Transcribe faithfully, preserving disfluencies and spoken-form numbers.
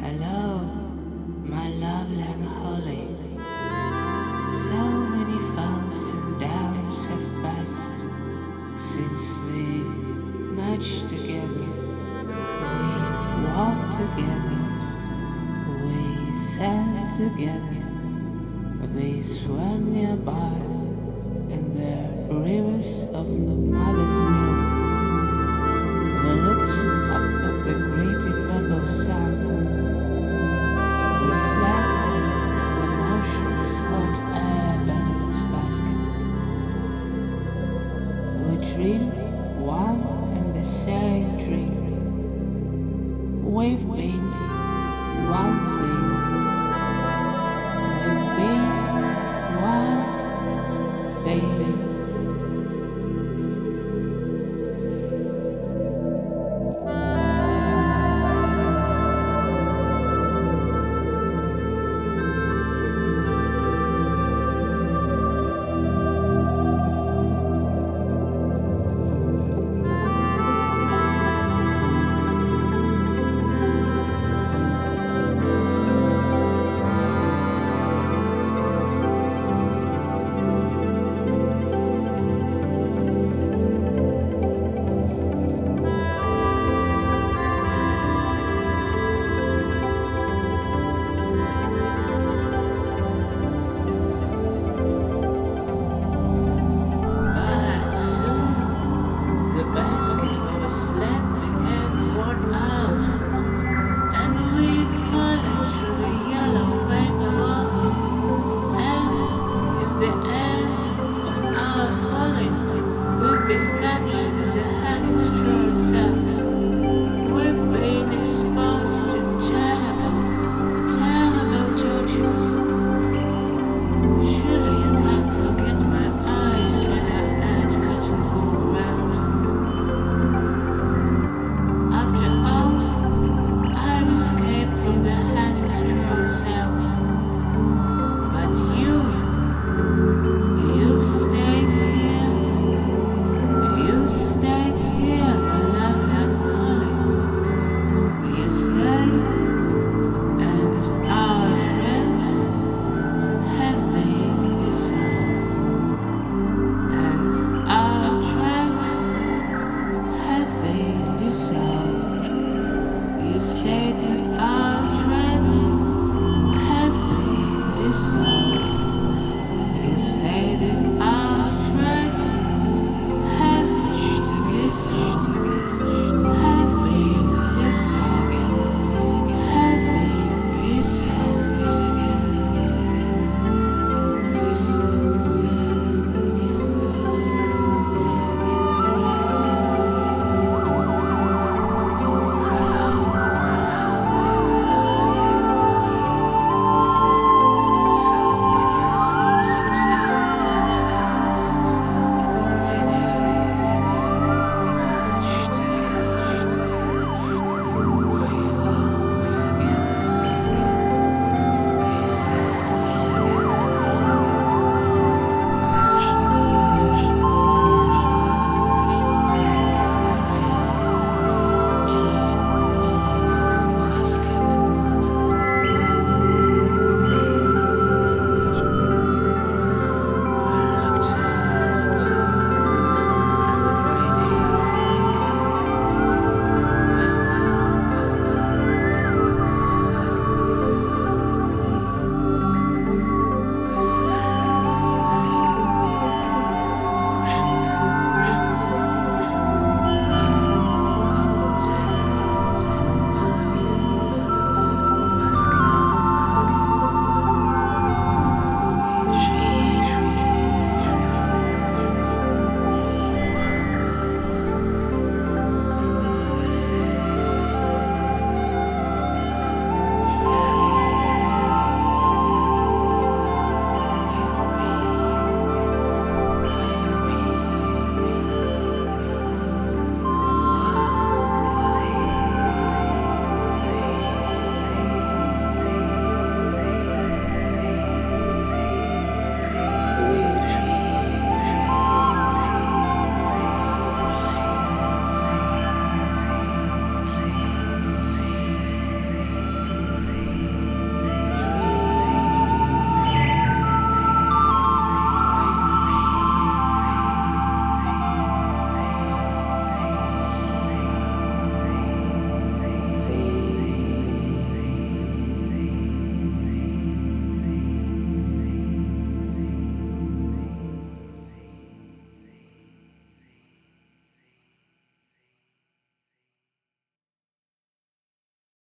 Hello, my lovely and holy. So many ups and downs have passed since we matched together. We walked together, we sat together, we swam nearby in the rivers of mother's milk. We looked up at the great bubble sun. We slept in the motionless hot air balloon's basket. We dreamed one and the same dream. We've been one